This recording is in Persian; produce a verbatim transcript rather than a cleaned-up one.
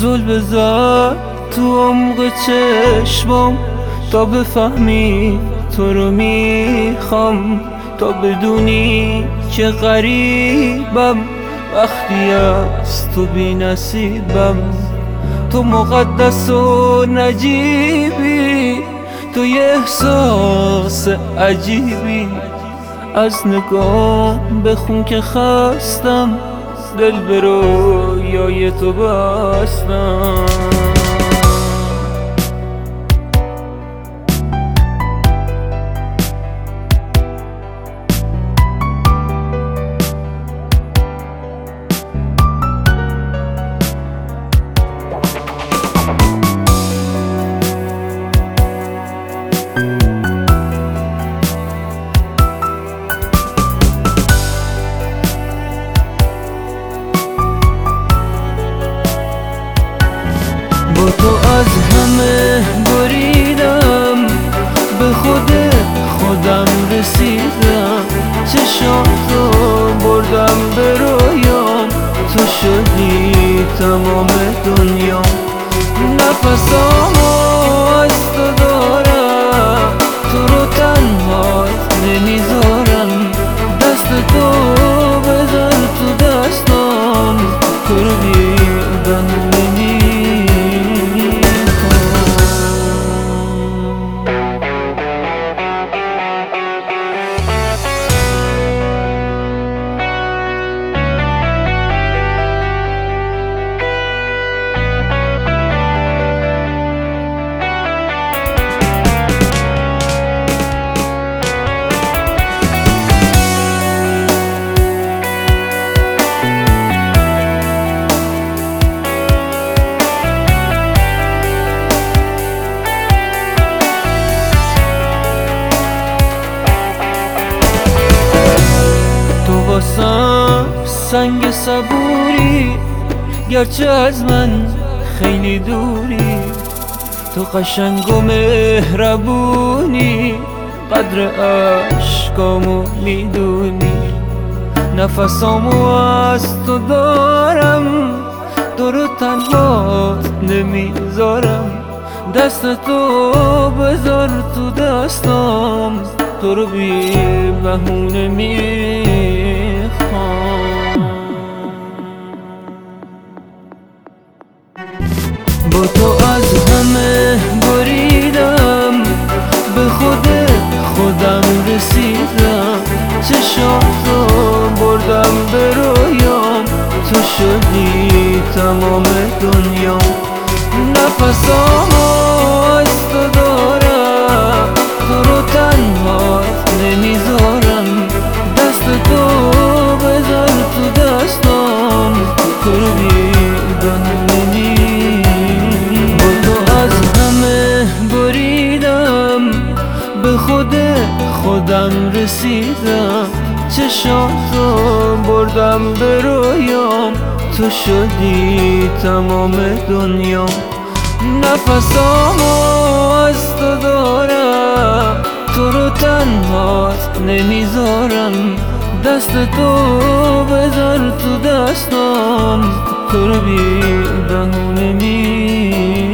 زل بزن تو عمق چشمم تا بفهمی تو رو میخوام، تا بدونی که غریبم وقتی از تو بی نصیبم. تو مقدس و نجیبی، تو یه احساس عجیبی. از نگاه بخون که خستم، دل به رویای تو بستم. با تو از همه بریدم، به خود خودم رسیدم. چشاتو بردم به رویام، تو شدی تمام دنیا. نفسامو از تو دارم، تو رو تنهات نمیذارم. دست تو بذار تو دستام، تو رو بیدن نمی واسم سنگ صبوری، گرچه از من خیلی دوری. تو قشنگ و مهربونی، قدر عشقامو میدونی. نفسامو از تو دارم، تو رو تنهات نمیذارم. دست تو بذار تو دستام، تو رو بی بهونه میخوام. با تو از همه بریدم، به خود خودم رسیدم. چشاتو بردم به رویام، تو شدی تمام دنیا. نفسامو از تو دارم، تو رو تنهات نمیذارم. دست تو بذار تو دستام، تو رو بیدن نمی. با تو از همه بریدم، به خود خودم رسیدم. چشاتو بردم به رویام، تو شدی تمام دنیا. نفسامو از تو دارم، تو رو تنهات نمیذارم. دست تو بذار تو دستام، تو رو بی بهونه نمی